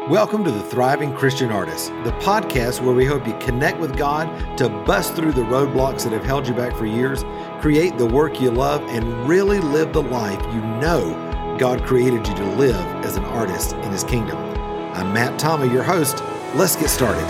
Welcome to the Thriving Christian Artist, the podcast where we hope you connect with God to bust through the roadblocks that have held you back for years, create the work you love, and really live the life you know God created you to live as an artist in His kingdom. I'm Matt Thomas, your host. Let's get started.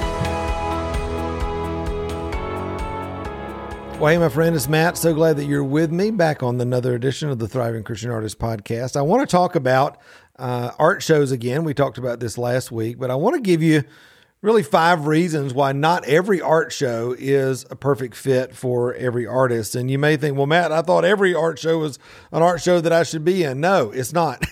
Well, hey, my friend, it's Matt. So glad that you're with me back on another edition of the Thriving Christian Artist podcast. I want to talk about art shows again. We talked about this last week, but I want to give you really 5 reasons why not every art show is a perfect fit for every artist. And you may think, well, Matt, I thought every art show was an art show that I should be in. No, it's not.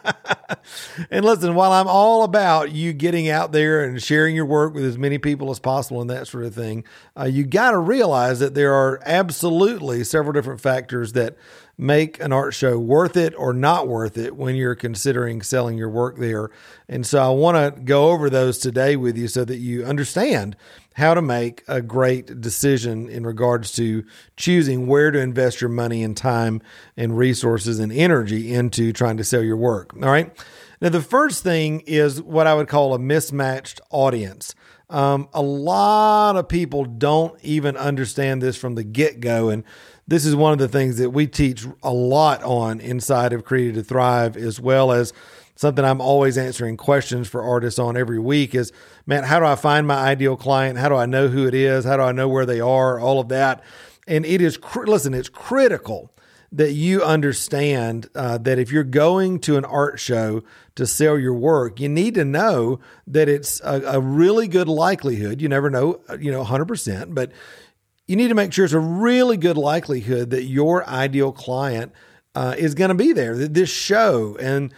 And listen, while I'm all about you getting out there and sharing your work with as many people as possible and that sort of thing, you got to realize that there are absolutely several different factors that make an art show worth it or not worth it when you're considering selling your work there. And so I want to go over those today with you so that you understand how to make a great decision in regards to choosing where to invest your money and time and resources and energy into trying to sell your work. All right. Now, the first thing is what I would call a mismatched audience. A lot of people don't even understand this from the get-go. And this is one of the things that we teach a lot on inside of Created to Thrive, as well as something I'm always answering questions for artists on every week is, man, how do I find my ideal client? How do I know who it is? How do I know where they are? All of that. And it is, listen, it's critical that you understand that if you're going to an art show to sell your work, you need to know that it's a really good likelihood. You never know, 100%, but you need to make sure it's a really good likelihood that your ideal client is going to be there. This show and,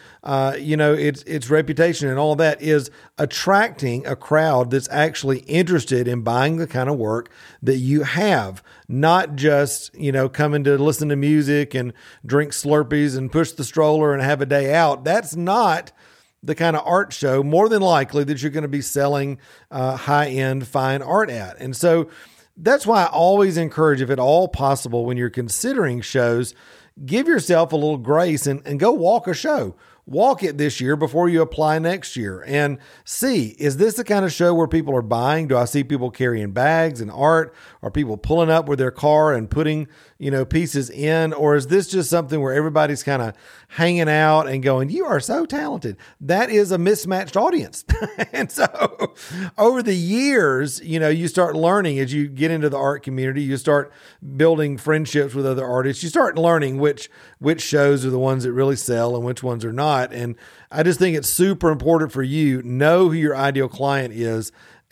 its reputation and all that is attracting a crowd that's actually interested in buying the kind of work that you have, not just, coming to listen to music and drink Slurpees and push the stroller and have a day out. That's not the kind of art show, more than likely, that you're going to be selling high-end fine art at. And so that's why I always encourage, if at all possible, when you're considering shows, give yourself a little grace and go walk a show. Walk it this year before you apply next year and see, is this the kind of show where people are buying? Do I see people carrying bags and art? Are people pulling up with their car and putting, pieces in? Or is this just something where everybody's kind of hanging out and going, you are so talented? That is a mismatched audience. And so over the years, you start learning as you get into the art community, you start building friendships with other artists. You start learning which shows are the ones that really sell and which ones are not. And I just think it's super important for you, know who your ideal client is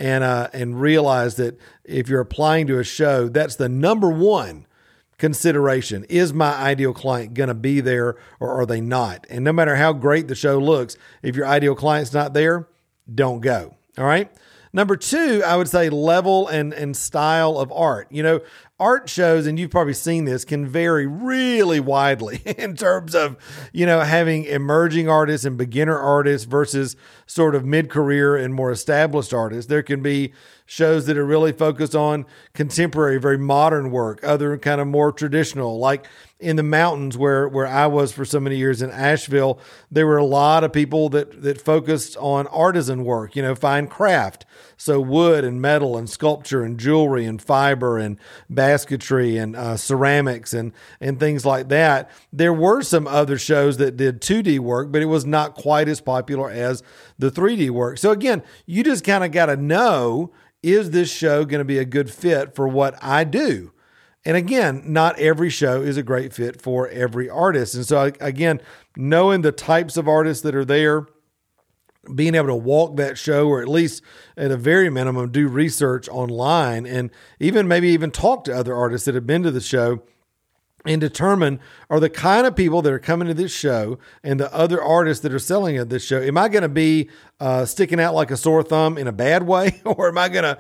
and realize that if you're applying to a show, that's the number one consideration. Is my ideal client going to be there or are they not? And no matter how great the show looks, if your ideal client's not there, don't go. All right. Number 2, I would say level and style of art. Art shows, and you've probably seen this, can vary really widely in terms of, having emerging artists and beginner artists versus sort of mid-career and more established artists. There can be shows that are really focused on contemporary, very modern work, other kind of more traditional, like in the mountains where I was for so many years in Asheville, there were a lot of people that focused on artisan work, fine craft. So wood and metal and sculpture and jewelry and fiber and basketry and ceramics and things like that. There were some other shows that did 2D work, but it was not quite as popular as the 3D work. So again, you just kind of got to know, is this show going to be a good fit for what I do? And again, not every show is a great fit for every artist. And so again, knowing the types of artists that are there, being able to walk that show, or at least at a very minimum, do research online and maybe talk to other artists that have been to the show and determine, are the kind of people that are coming to this show and the other artists that are selling at this show, am I going to be sticking out like a sore thumb in a bad way? Or am I going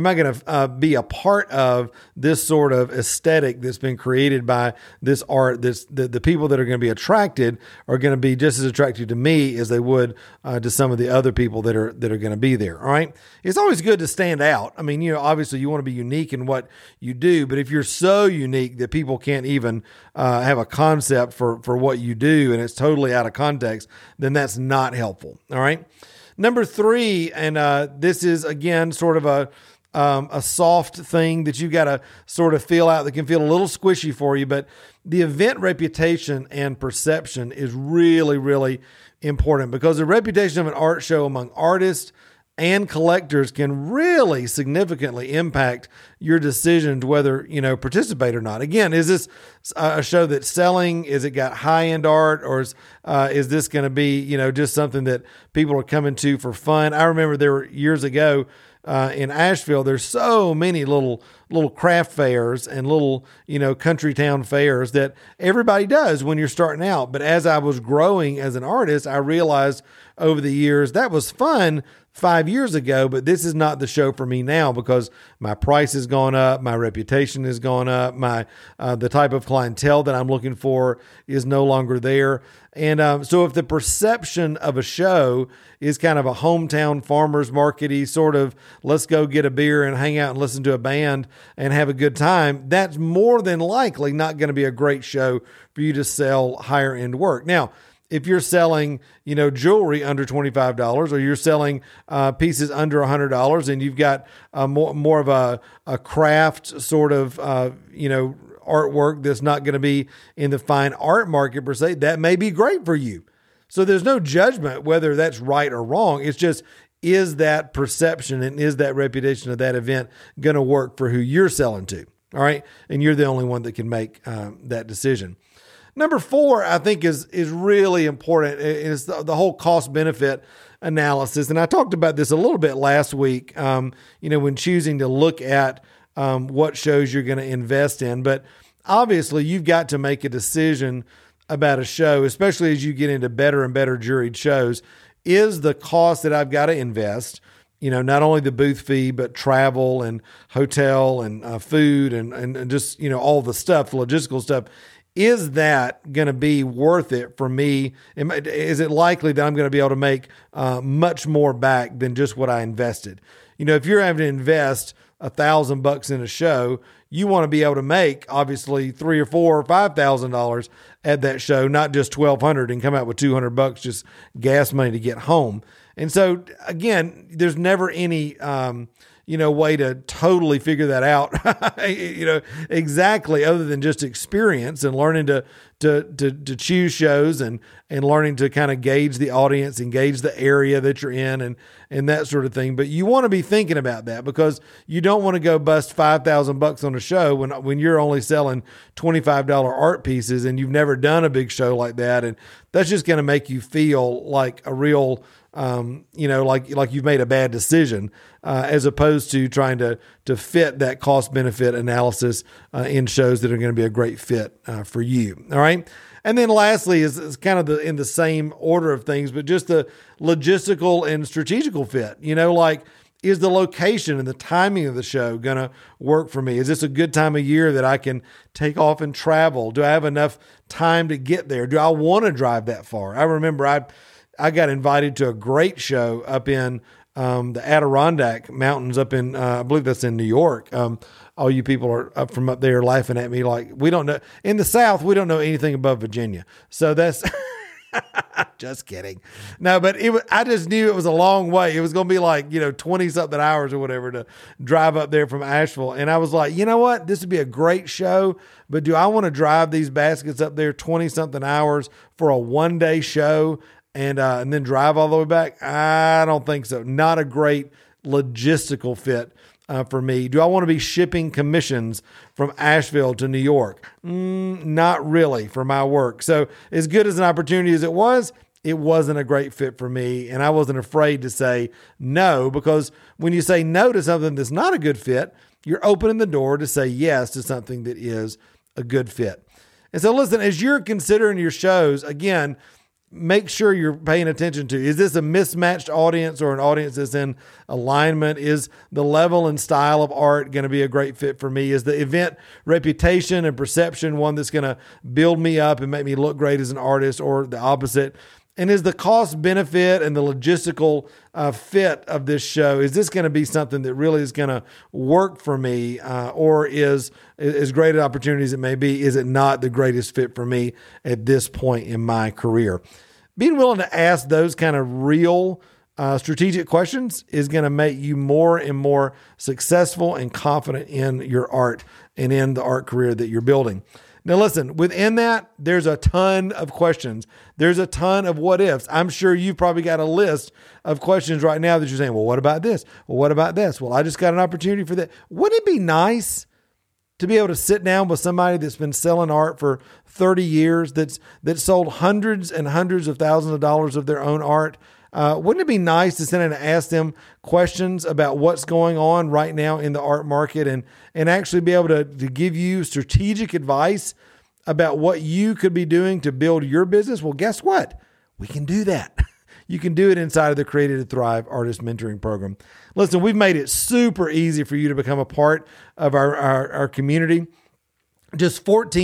to be a part of this sort of aesthetic that's been created by this art? The people that are going to be attracted are going to be just as attracted to me as they would to some of the other people that are going to be there. All right. It's always good to stand out. I mean, obviously you want to be unique in what you do, but if you're so unique that people can't even have a concept for what you do and it's totally out of context, then that's not helpful. All right. Number three, and this is again sort of a soft thing that you got to sort of feel out that can feel a little squishy for you, but the event reputation and perception is really, really important, because the reputation of an art show among artists and collectors can really significantly impact your decision to whether, participate or not. Again, is this a show that's selling? Is it got high-end art, or is this going to be, just something that people are coming to for fun? I remember there were years ago, in Asheville, there's so many little craft fairs and little, country town fairs that everybody does when you're starting out. But as I was growing as an artist, I realized over the years that was fun 5 years ago, but this is not the show for me now, because my price has gone up, my reputation has gone up, my the type of clientele that I'm looking for is no longer there. And so if the perception of a show is kind of a hometown farmers market-y sort of, let's go get a beer and hang out and listen to a band and have a good time, that's more than likely not going to be a great show for you to sell higher end work. Now, if you're selling, jewelry under $25, or you're selling pieces under $100, and you've got more of a craft sort of, artwork that's not going to be in the fine art market per se, that may be great for you. So there's no judgment whether that's right or wrong. It's just, is that perception and is that reputation of that event going to work for who you're selling to? All right. And you're the only one that can make that decision. Number four, I think is really important. It's the whole cost benefit analysis. And I talked about this a little bit last week, when choosing to look at what shows you're going to invest in. But obviously you've got to make a decision about a show, especially as you get into better and better juried shows. Is the cost that I've got to invest, not only the booth fee, but travel and hotel and food and just, all the stuff, the logistical stuff, is that going to be worth it for me? Is it likely that I'm going to be able to make much more back than just what I invested? If you're having to invest $1,000 in a show, you want to be able to make obviously $3,000 or $4,000 or $5,000 at that show, not just $1,200 and come out with $200 just gas money to get home. And so again, there's never any way to totally figure that out, exactly, other than just experience and learning to choose shows and learning to kind of gauge the audience, engage the area that you're in and that sort of thing. But you want to be thinking about that, because you don't want to go bust $5,000 on a show when you're only selling $25 art pieces and you've never done a big show like that. And that's just going to make you feel like a real, like you've made a bad decision, as opposed to trying to fit that cost benefit analysis in shows that are going to be a great fit for you. All right. And then lastly is kind of in the same order of things, but just the logistical and strategical fit, is the location and the timing of the show going to work for me? Is this a good time of year that I can take off and travel? Do I have enough time to get there? Do I want to drive that far? I remember I got invited to a great show up in the Adirondack Mountains up in, I believe that's in New York. All you people are up from up there laughing at me like, we don't know. In the South, we don't know anything above Virginia. So that's... Just kidding. No, but I just knew it was a long way. It was going to be like, 20 something hours or whatever to drive up there from Asheville. And I was like, you know what? This would be a great show, but do I want to drive these baskets up there 20 something hours for a 1-day show and then drive all the way back? I don't think so. Not a great logistical fit for me. Do I want to be shipping commissions from Asheville to New York? Not really for my work. So as good as an opportunity as it wasn't a great fit for me. And I wasn't afraid to say no, because when you say no to something that's not a good fit, you're opening the door to say yes to something that is a good fit. And so listen, as you're considering your shows, again, make sure you're paying attention to, is this a mismatched audience or an audience that's in alignment? Is the level and style of art going to be a great fit for me? Is the event reputation and perception one that's going to build me up and make me look great as an artist, or the opposite? And is the cost benefit and the logistical fit of this show, is this going to be something that really is going to work for me? Or is, as great an opportunity as it may be, is it not the greatest fit for me at this point in my career? Being willing to ask those kind of real strategic questions is going to make you more and more successful and confident in your art and in the art career that you're building. Now, listen, within that, there's a ton of questions. There's a ton of what ifs. I'm sure you've probably got a list of questions right now that you're saying, well, what about this? Well, what about this? Well, I just got an opportunity for that. Wouldn't it be nice to be able to sit down with somebody that's been selling art for 30 years, that sold hundreds and hundreds of thousands of dollars of their own art? Wouldn't it be nice to sit in and ask them questions about what's going on right now in the art market and actually be able to give you strategic advice about what you could be doing to build your business? Well, guess what? We can do that. You can do it inside of the Created to Thrive Artist Mentoring Program. Listen, we've made it super easy for you to become a part of our community. Just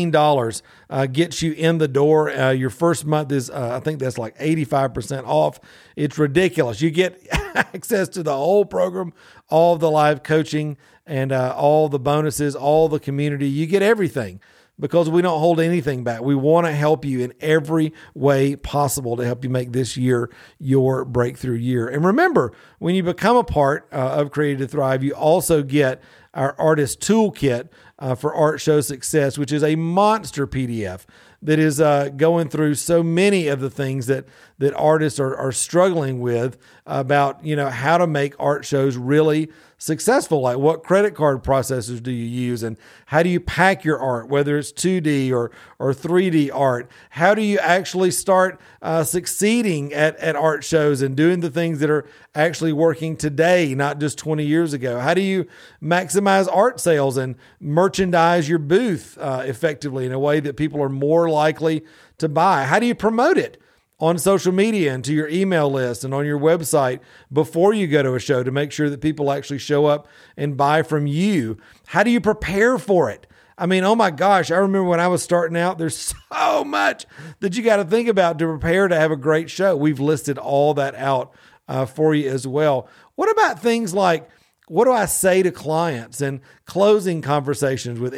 $14 gets you in the door. Your first month is, I think that's like 85% off. It's ridiculous. You get access to the whole program, all the live coaching and all the bonuses, all the community. You get everything because we don't hold anything back. We want to help you in every way possible to help you make this year your breakthrough year. And remember, when you become a part of Created to Thrive, you also get our artist toolkit for art show success, which is a monster PDF that is going through so many of the things that artists are struggling with about, how to make art shows really successful. Like, what credit card processors do you use, and how do you pack your art, whether it's 2D or 3D art? How do you actually start succeeding at art shows and doing the things that are actually working today, not just 20 years ago? How do you maximize art sales and merchandise your booth effectively in a way that people are more likely to buy? How do you promote it on social media and to your email list and on your website before you go to a show to make sure that people actually show up and buy from you? How do you prepare for it? I mean, oh my gosh, I remember when I was starting out, there's so much that you got to think about to prepare to have a great show. We've listed all that out for you as well. What about things like, what do I say to clients and closing conversations with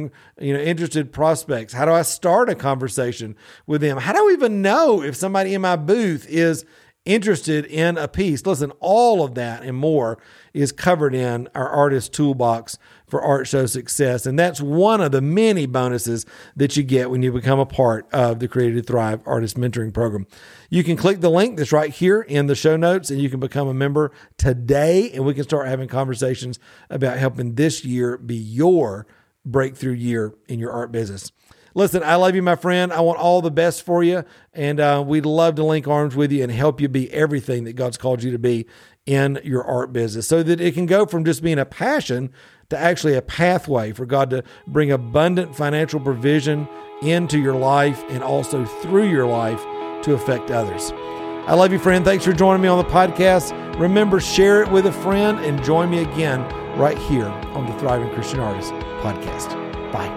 interested prospects? How do I start a conversation with them? How do I even know if somebody in my booth is interested in a piece? Listen, all of that and more is covered in our Artist Toolbox for Art Show Success. And that's one of the many bonuses that you get when you become a part of the Created to Thrive Artist Mentoring Program. You can click the link that's right here in the show notes, and you can become a member today, and we can start having conversations about helping this year be your breakthrough year in your art business. Listen, I love you, my friend. I want all the best for you, and we'd love to link arms with you and help you be everything that God's called you to be in your art business, so that it can go from just being a passion to actually a pathway for God to bring abundant financial provision into your life and also through your life to affect others. I love you, friend. Thanks for joining me on the podcast. Remember, share it with a friend and join me again right here on the Thriving Christian Artist podcast. Bye.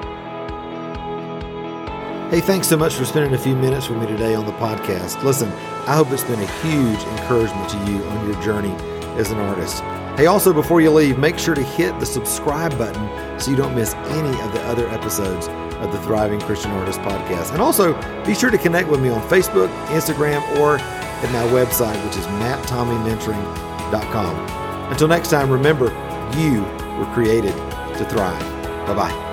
Hey, thanks so much for spending a few minutes with me today on the podcast. Listen, I hope it's been a huge encouragement to you on your journey as an artist. Hey, also, before you leave, make sure to hit the subscribe button so you don't miss any of the other episodes of the Thriving Christian Artist podcast. And also, be sure to connect with me on Facebook, Instagram, or at my website, which is matttommeymentoring.com. Until next time, remember, you were created to thrive. Bye-bye.